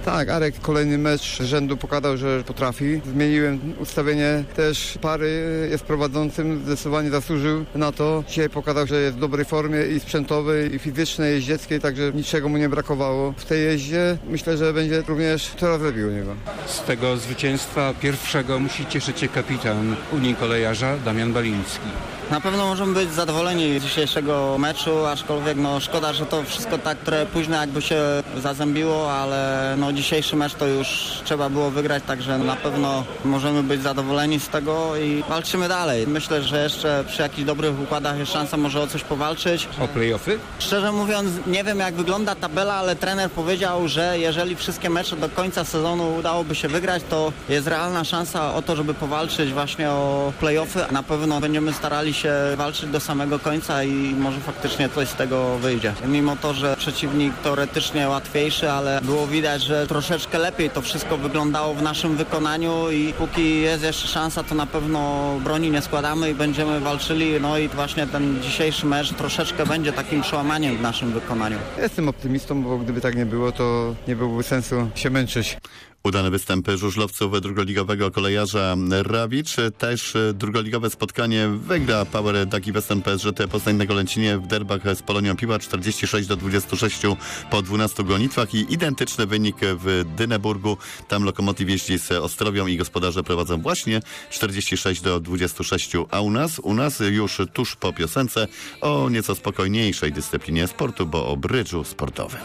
Tak, Arek kolejny mecz rzędu pokazał, że potrafi. Zmieniłem ustawienie, też Pary jest prowadzącym, zdecydowanie zasłużył na to. Dzisiaj pokazał, że jest w dobrej formie i sprzętowej, i fizycznej, jeździeckiej, także niczego mu nie brakowało w tej jeździe. Myślę, że będzie również coraz lepiej u niego. Z tego zwycięstwa pierwszego musi cieszyć się kapitan Unii Kolejarza Damian Baliński. Na pewno możemy być zadowoleni z dzisiejszego meczu, aczkolwiek szkoda, że to wszystko tak trochę późno jakby się zazębiło, ale dzisiejszy mecz to już trzeba było wygrać, także na pewno możemy być zadowoleni z tego i walczymy dalej. Myślę, że jeszcze przy jakichś dobrych układach jest szansa może o coś powalczyć. O play-offy? Szczerze mówiąc, nie wiem jak wygląda tabela, ale trener powiedział, że jeżeli wszystkie mecze do końca sezonu udałoby się wygrać, to jest realna szansa o to, żeby powalczyć właśnie o play-offy. Na pewno będziemy starali się walczyć do samego końca i może faktycznie coś z tego wyjdzie. Mimo to, że przeciwnik teoretycznie łatwiejszy, ale było widać, że troszeczkę lepiej to wszystko wyglądało w naszym wykonaniu i póki jest jeszcze szansa, to na pewno broni nie składamy i będziemy walczyli. No i właśnie ten dzisiejszy mecz troszeczkę będzie takim przełamaniem w naszym wykonaniu. Jestem optymistą, bo gdyby tak nie było, to nie byłoby sensu się męczyć. Udany występ żużlowców drugoligowego kolejarza Rawicz. Też drugoligowe spotkanie wygra Power Ducky Western PSŻ Poznań na Golęcinie w derbach z Polonią Piła 46-26 po 12 gonitwach i identyczny wynik w Dyneburgu. Tam Lokomotiv jeździ z Ostrowią i gospodarze prowadzą właśnie 46-26. A u nas już tuż po piosence o nieco spokojniejszej dyscyplinie sportu, bo o brydżu sportowym.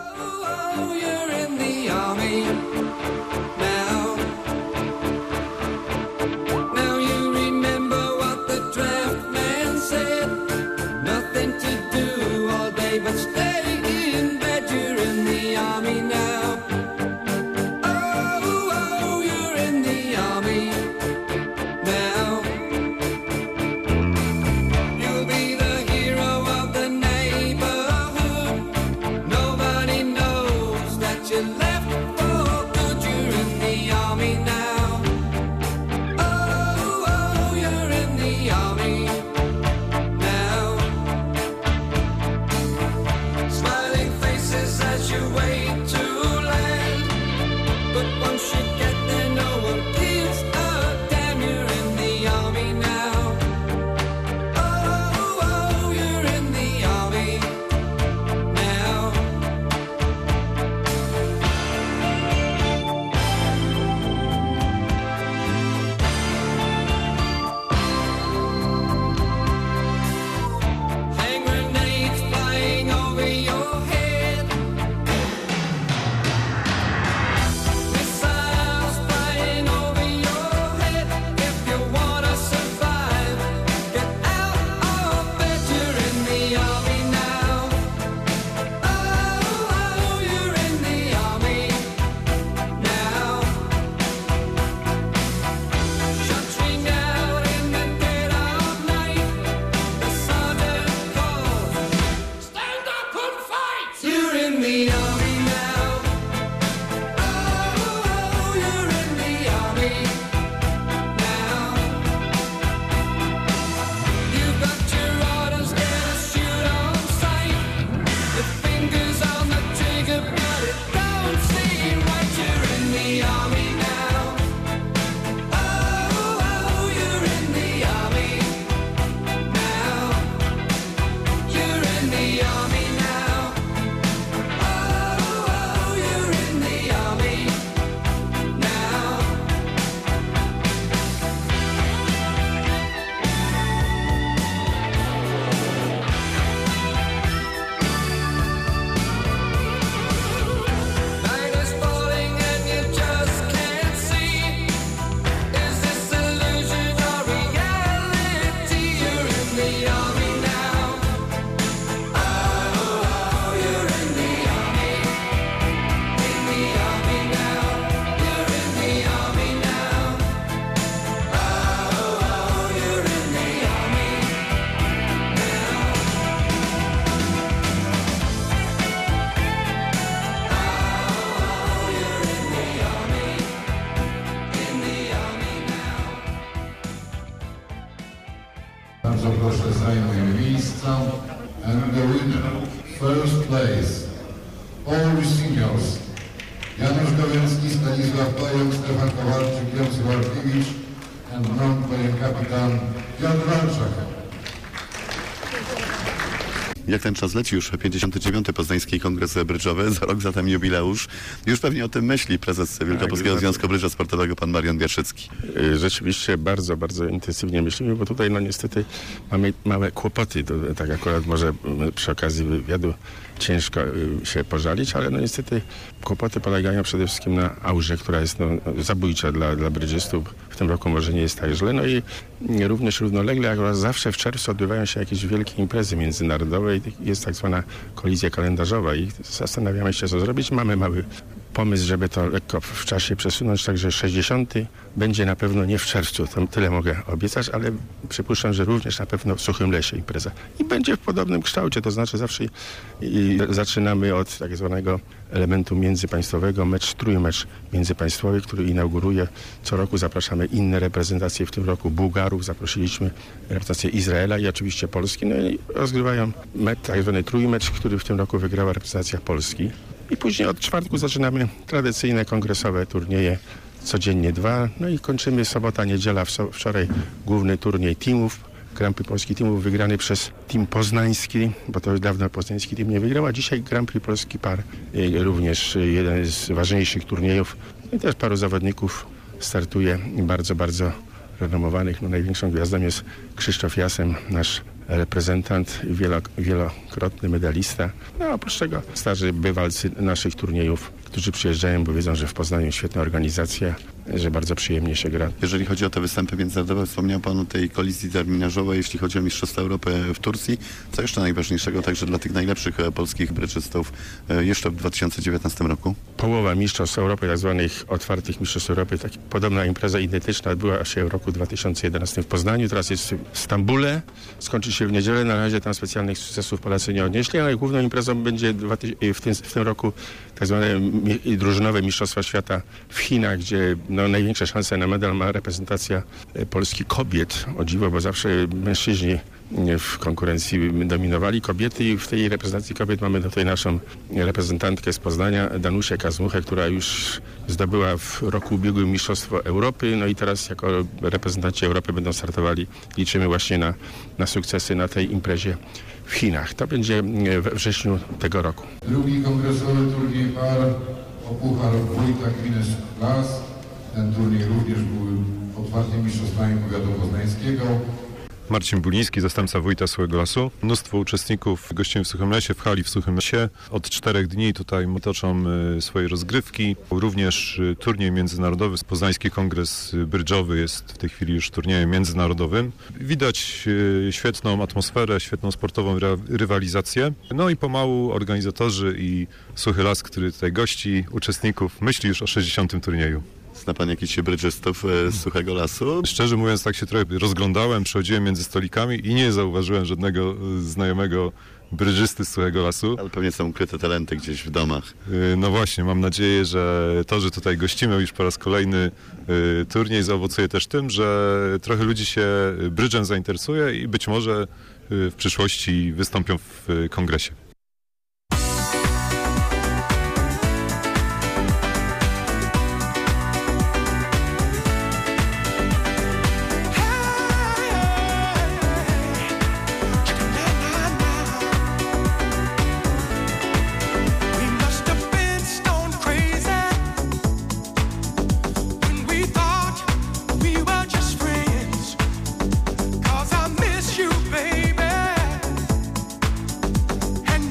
Bardzo proszę, zajmuj miejsca. And the winner, first place, all seniors, Janusz Gawęcki, Stanisław Pająk, Stefan Kowalczyk, Jan Sułarkiewicz and non-playing kapitan Piotr Walczak. Jak ten czas leci, już 59. Poznański Kongres Brydżowy, za rok zatem jubileusz. Już pewnie o tym myśli prezes Wielkopolskiego Związku Brydża Sportowego, pan Marian Biarszycki. Rzeczywiście bardzo, bardzo intensywnie myślimy, bo tutaj niestety mamy małe kłopoty. Tak akurat może przy okazji wywiadu ciężko się pożalić, ale niestety kłopoty polegają przede wszystkim na aurze, która jest zabójcza dla brydżystów. W tym roku może nie jest tak źle. No i również równolegle, jak zawsze w czerwcu odbywają się jakieś wielkie imprezy międzynarodowe i jest tak zwana kolizja kalendarzowa i zastanawiamy się, co zrobić. Mamy mały pomysł, żeby to lekko w czasie przesunąć, także 60. będzie na pewno nie w czerwcu, to tyle mogę obiecać, ale przypuszczam, że również na pewno w Suchym Lesie impreza. I będzie w podobnym kształcie, to znaczy zawsze zaczynamy od tak zwanego elementu międzypaństwowego, trójmecz międzypaństwowy, który inauguruje. Co roku zapraszamy inne reprezentacje, w tym roku Bułgarów, zaprosiliśmy reprezentację Izraela i oczywiście Polski, no i rozgrywają tak zwany trójmecz, który w tym roku wygrała reprezentacja Polski. I później od czwartku zaczynamy tradycyjne kongresowe turnieje, codziennie 2. No i kończymy sobota, niedziela, wczoraj główny turniej teamów, Grand Prix Polski teamów wygrany przez team poznański, bo to już dawno poznański team nie wygrał, a dzisiaj Grand Prix Polski par, również jeden z ważniejszych turniejów. I też paru zawodników startuje bardzo, bardzo renomowanych. Największą gwiazdą jest Krzysztof Jasem, nasz reprezentant, wielokrotny medalista. No oprócz tego starzy bywalcy naszych turniejów, którzy przyjeżdżają, bo wiedzą, że w Poznaniu świetna organizacja, że bardzo przyjemnie się gra. Jeżeli chodzi o te występy międzynarodowe, wspomniał pan o tej kolizji terminarzowej, jeśli chodzi o Mistrzostwa Europy w Turcji. Co jeszcze najważniejszego także dla tych najlepszych polskich brydżystów jeszcze w 2019 roku? Połowa Mistrzostw Europy, tak zwanych otwartych Mistrzostw Europy, podobna impreza identyczna odbyła się w roku 2011 w Poznaniu, teraz jest w Stambule, skończy się w niedzielę. Na razie tam specjalnych sukcesów Polacy nie odnieśli, ale główną imprezą będzie w tym roku tak zwane drużynowe Mistrzostwa Świata w Chinach, gdzie największe szanse na medal ma reprezentacja Polski kobiet. O dziwo, bo zawsze mężczyźni w konkurencji dominowali, kobiety, i w tej reprezentacji kobiet mamy tutaj naszą reprezentantkę z Poznania, Danusię Kazmuchę, która już zdobyła w roku ubiegłym Mistrzostwo Europy, no i teraz jako reprezentanci Europy będą startowali. Liczymy właśnie na sukcesy na tej imprezie w Chinach. To będzie we wrześniu tego roku. Drugi kongresowy turniej par o Puchar Wójta Gminy Las. Ten turniej również był otwartymi mistrzostwami powiatu poznańskiego. Marcin Buliński, zastępca wójta Suchego Lasu. Mnóstwo uczestników gościmy w Suchym Lesie, w hali w Suchym Lesie. Od 4 dni tutaj toczą swoje rozgrywki. Również turniej międzynarodowy, Poznański Kongres Brydżowy jest w tej chwili już turniejem międzynarodowym. Widać świetną atmosferę, świetną sportową rywalizację. No i pomału organizatorzy i Suchy Las, który tutaj gości uczestników, myśli już o 60. turnieju. Zna pan jakichś brydżystów z Suchego Lasu? Szczerze mówiąc, tak się trochę rozglądałem, przechodziłem między stolikami i nie zauważyłem żadnego znajomego brydżysty z Suchego Lasu. Ale pewnie są ukryte talenty gdzieś w domach. No właśnie, mam nadzieję, że to, że tutaj gościmy już po raz kolejny turniej, zaowocuje też tym, że trochę ludzi się brydżem zainteresuje i być może w przyszłości wystąpią w kongresie. And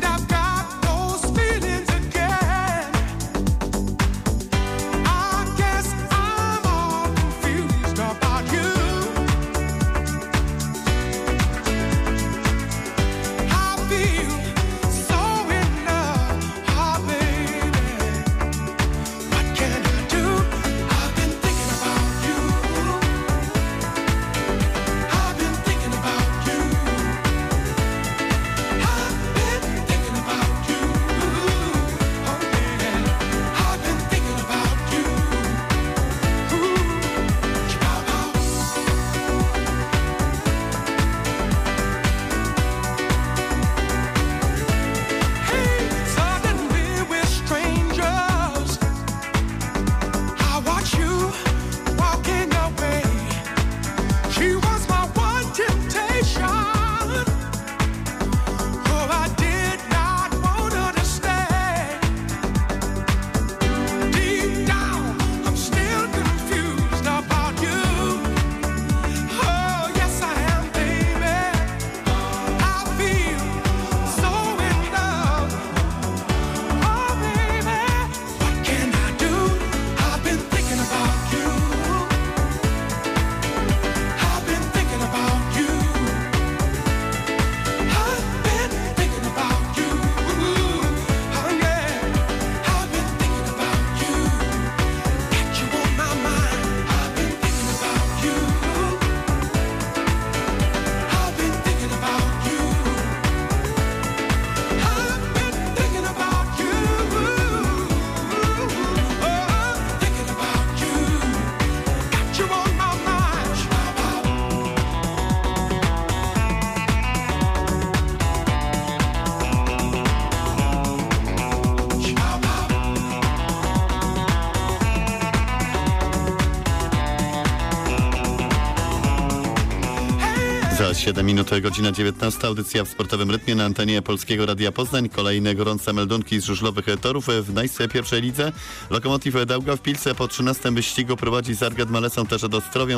Za 7 minut, godzina 19. Audycja w sportowym rytmie na antenie Polskiego Radia Poznań. Kolejne gorące meldunki z żużlowych torów w najpierwszej lidze. Lokomotiv Daugavpilsce po 13. wyścigu prowadzi z Argat Malesą też od Ostrowią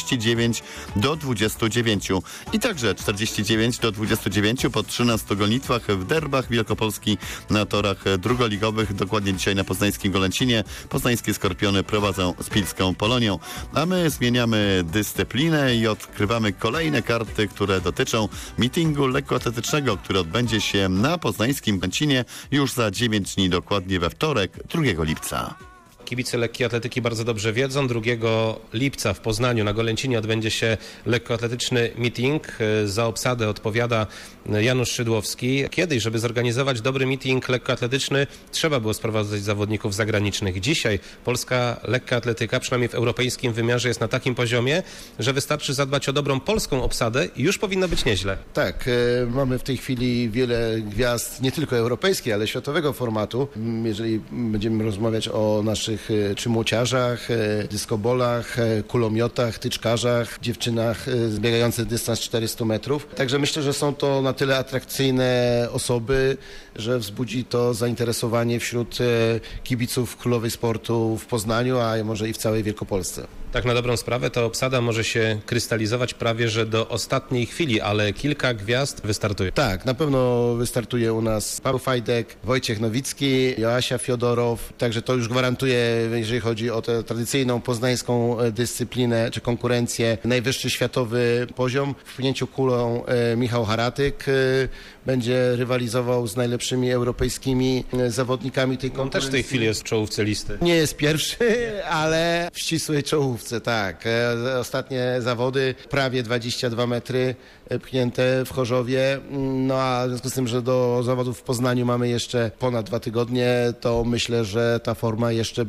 49-29. I także 49-29 po 13 gonitwach w derbach Wielkopolski na torach drugoligowych. Dokładnie dzisiaj na poznańskim Golęcinie. Poznańskie Skorpiony prowadzą z Pilską Polonią. A my zmieniamy dyscyplinę i odkrywamy kolejne karty, które dotyczą meetingu lekkoatletycznego, który odbędzie się na poznańskim Golęcinie już za 9 dni, dokładnie we wtorek, 2 lipca. Kibice lekkiej atletyki bardzo dobrze wiedzą. 2 lipca w Poznaniu na Golęcinie odbędzie się lekkoatletyczny meeting. Za obsadę odpowiada Janusz Szydłowski. Kiedyś, żeby zorganizować dobry meeting lekkoatletyczny, trzeba było sprowadzać zawodników zagranicznych. Dzisiaj polska lekka atletyka, przynajmniej w europejskim wymiarze, jest na takim poziomie, że wystarczy zadbać o dobrą polską obsadę i już powinno być nieźle. Tak, mamy w tej chwili wiele gwiazd, nie tylko europejskiej, ale światowego formatu. Jeżeli będziemy rozmawiać o naszych czy młociarzach, dyskobolach, kulomiotach, tyczkarzach, dziewczynach zbiegających dystans 400 metrów. Także myślę, że są to na tyle atrakcyjne osoby, że wzbudzi to zainteresowanie wśród kibiców królowej sportu w Poznaniu, a może i w całej Wielkopolsce. Tak na dobrą sprawę ta obsada może się krystalizować prawie że do ostatniej chwili, ale kilka gwiazd wystartuje. Tak, na pewno wystartuje u nas Paweł Fajdek, Wojciech Nowicki, Joasia Fiodorow, także to już gwarantuje, jeżeli chodzi o tę tradycyjną poznańską dyscyplinę czy konkurencję, najwyższy światowy poziom. W pchnięciu kulą Michał Haratyk będzie rywalizował z najlepszymi europejskimi zawodnikami tej konkurencji. On też w tej chwili jest w czołówce listy. Nie jest pierwszy, ale w ścisłej czołówce, tak. Ostatnie zawody, prawie 22 metry pchnięte w Chorzowie. No a w związku z tym, że do zawodów w Poznaniu mamy jeszcze ponad 2 tygodnie, to myślę, że ta forma jeszcze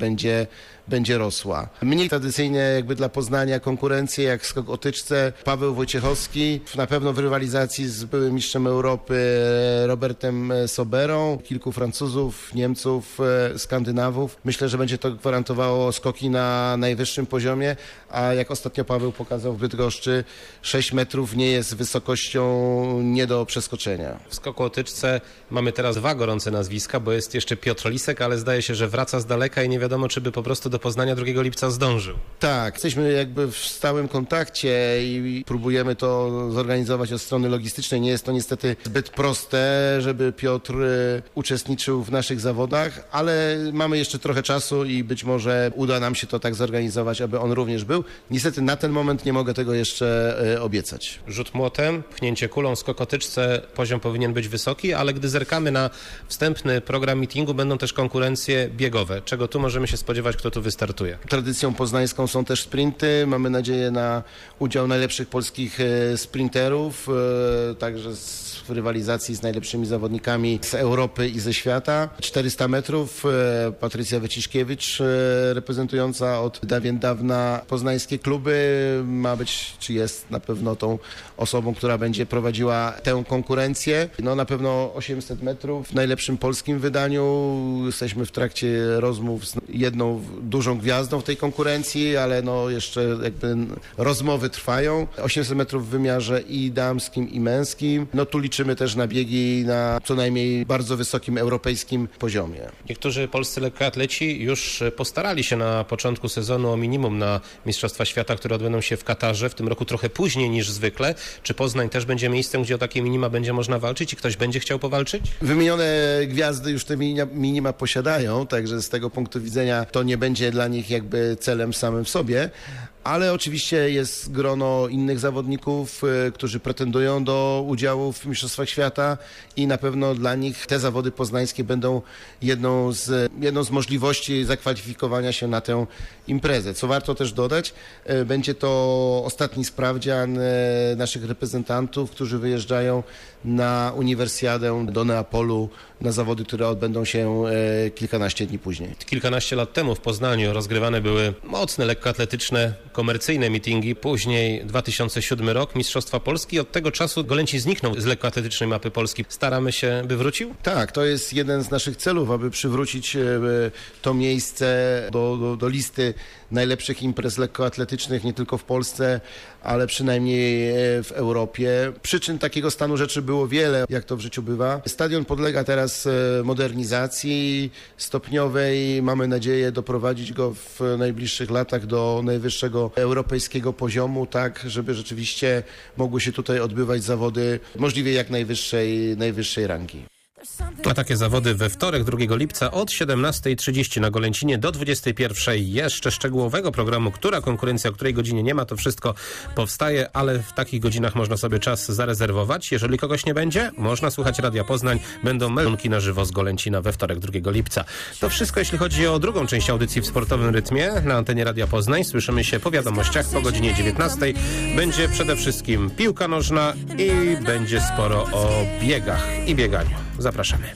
będzie rosła. Mniej tradycyjnie jakby dla Poznania konkurencje jak skok o tyczce, Paweł Wojciechowski, na pewno w rywalizacji z byłym mistrzem Europy Robertem Soberą, kilku Francuzów, Niemców, Skandynawów. Myślę, że będzie to gwarantowało skoki na najwyższym poziomie, a jak ostatnio Paweł pokazał w Bydgoszczy, 6 metrów nie jest wysokością nie do przeskoczenia. W skoku o tyczce mamy teraz 2 gorące nazwiska, bo jest jeszcze Piotr Lisek, ale zdaje się, że wraca z daleka i nie wiadomo, czy by po prostu do Poznania 2 lipca zdążył. Tak, jesteśmy jakby w stałym kontakcie i próbujemy to zorganizować od strony logistycznej. Nie jest to niestety zbyt proste, żeby Piotr uczestniczył w naszych zawodach, ale mamy jeszcze trochę czasu i być może uda nam się to tak zorganizować, aby on również był. Niestety na ten moment nie mogę tego jeszcze obiecać. Rzut młotem, pchnięcie kulą, skok o tyczce, poziom powinien być wysoki, ale gdy zerkamy na wstępny program meetingu, będą też konkurencje biegowe. Czego tu możemy się spodziewać, kto tu wystartuje? Tradycją poznańską są też sprinty. Mamy nadzieję na udział najlepszych polskich sprinterów, także w rywalizacji z najlepszymi zawodnikami z Europy i ze świata. 400 metrów, Patrycja Wyciszkiewicz, reprezentująca od dawien dawna poznańskie kluby, ma być, czy jest na pewno tą osobą, która będzie prowadziła tę konkurencję. No na pewno 800 metrów w najlepszym polskim wydaniu. Jesteśmy w trakcie rozmów z jedną dużą gwiazdą w tej konkurencji, ale no jeszcze jakby rozmowy trwają. 800 metrów w wymiarze i damskim, i męskim. No tu liczymy też na biegi na co najmniej bardzo wysokim europejskim poziomie. Niektórzy polscy lekkoatleci już postarali się na początku sezonu o minimum na Mistrzostwa Świata, które odbędą się w Katarze, w tym roku trochę później niż zwykle. Czy Poznań też będzie miejscem, gdzie o takie minima będzie można walczyć i ktoś będzie chciał powalczyć? Wymienione gwiazdy już te minima posiadają, także z tego punktu widzenia to nie będzie dla nich jakby celem samym w sobie, ale oczywiście jest grono innych zawodników, którzy pretendują do udziału w Mistrzostwach Świata i na pewno dla nich te zawody poznańskie będą jedną z możliwości zakwalifikowania się na tę imprezę. Co warto też dodać, będzie to ostatni sprawdzian naszych reprezentantów, którzy wyjeżdżają na uniwersjadę do Neapolu na zawody, które odbędą się kilkanaście dni później. Kilkanaście lat temu w Poznaniu rozgrywane były mocne lekkoatletyczne komercyjne meetingi. Później 2007 rok, Mistrzostwa Polski. Od tego czasu Golęcin zniknął z lekkoatletycznej mapy Polski. Staramy się, by wrócił? Tak, to jest jeden z naszych celów, aby przywrócić to miejsce do listy najlepszych imprez lekkoatletycznych nie tylko w Polsce, ale przynajmniej w Europie. Przyczyn takiego stanu rzeczy było wiele, jak to w życiu bywa. Stadion podlega teraz modernizacji stopniowej. Mamy nadzieję doprowadzić go w najbliższych latach do najwyższego europejskiego poziomu, tak żeby rzeczywiście mogły się tutaj odbywać zawody możliwie jak najwyższej rangi. A takie zawody we wtorek, 2 lipca od 17:30 na Golęcinie do 21:00. Jeszcze szczegółowego programu, która konkurencja, o której godzinie nie ma, to wszystko powstaje, ale w takich godzinach można sobie czas zarezerwować. Jeżeli kogoś nie będzie, można słuchać Radia Poznań. Będą meldunki na żywo z Golęcina we wtorek, 2 lipca. To wszystko, jeśli chodzi o drugą część audycji w sportowym rytmie na antenie Radia Poznań. Słyszymy się po wiadomościach po godzinie 19:00. Będzie przede wszystkim piłka nożna i będzie sporo o biegach i bieganiu. Zapraszamy.